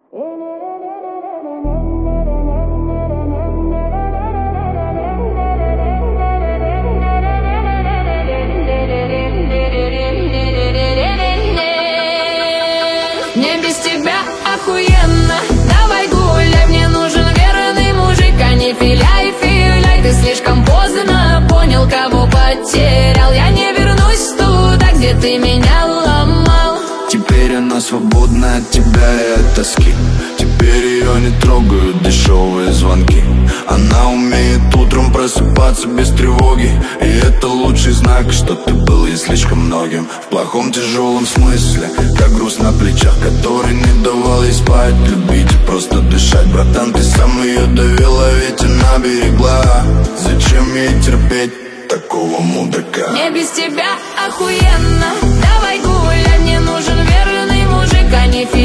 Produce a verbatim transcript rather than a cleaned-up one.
Мне без тебя охуенно, давай гуляй, мне нужен верный мужик, а не филяй, филяй. Ты слишком поздно понял, кого потерял. Я не вернусь туда, где ты меня ломал. Теперь она свободна от тебя и от тоски. Теперь ее не трогают дешевые звонки. Она умеет утром просыпаться без тревоги. И это лучший знак, что ты был ей слишком многим. В плохом тяжелом смысле, как груз на плечах, который не давал ей спать, любить и просто дышать. Братан, ты сам ее довела, ведь она берегла. Зачем ей терпеть такого мудака? Мне без тебя охуенно, давай гуляй, мне нужен верный мужик, а не филяй.